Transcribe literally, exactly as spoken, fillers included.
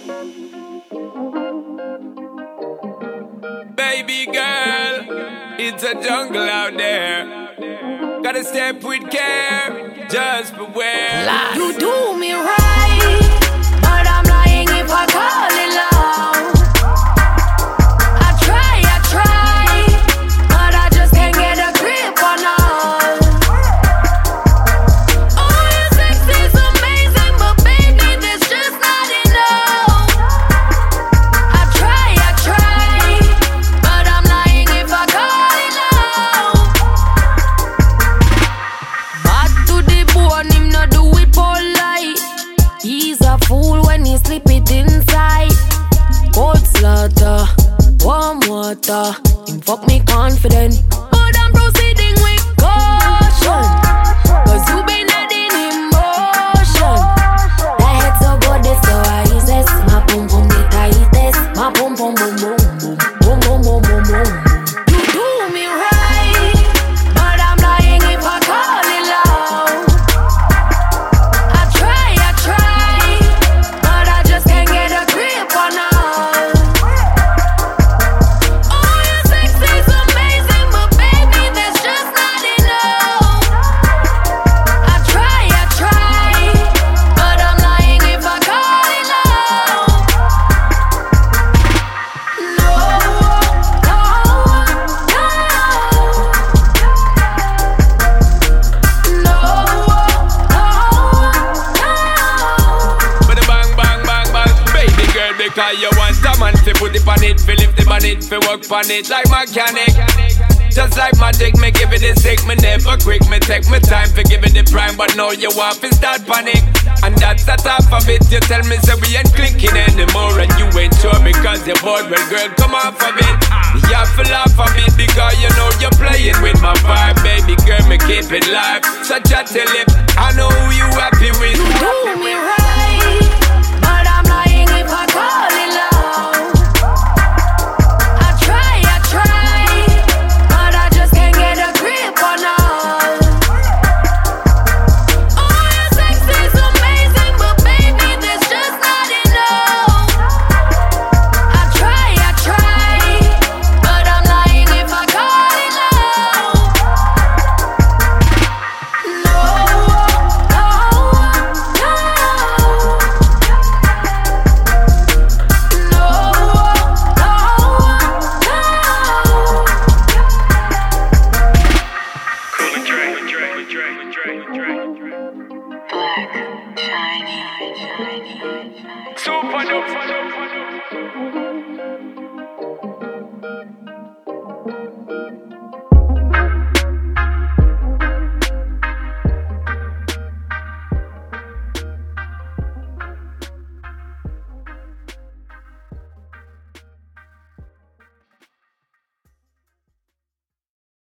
Baby girl, it's a jungle out there. Gotta step with care, just beware. You do me right, but I'm lying if I call it love. I try, I try, but I just can't get a grip on us. Oh, your sex is amazing, but baby, there's just not enough. I try, I try, but I'm lying if I call it love. Bad to the bone, him not do it polite. He's a fool when he slip it inside. Cold slaughter, warm water. Him fuck me confident, but I'm proceeding with caution. Cause you been adding emotion. That head so good, it's so ISIS. My pum pum the tightest. My pum pum boom boom boom. Boom boom boom boom boom. You do me right, but I'm lying if I call it love. I try, I try, but I just can't get a grip on us. Oh, your sex is amazing, but baby, there's just not enough. I try, I try, but I'm lying if I call it love. No, no, But the bang, bang, bang, bang. Baby girl, because you want a man to put it on it, feel lift it on it, fi work on it like mechanic. Just like magic, me give it the sick, me never quick, me take my time for give it the prime, but now you want to start panic. And that's the top of it, you tell me so we ain't clicking anymore, and you ain't sure because you're bored. Well girl, come off of it, you have to laugh a bit because you know you're playing with my vibe. Baby girl, me keep it live, so chat till it, I know who you happy with. you do me right, but I'm lying if I call it love. I try, I try, but I just can't get a grip on us. Oh, your sex is amazing, but baby, there's just not enough. I try, I try, but I'm lying if I call it love. No, no, no, Super dope.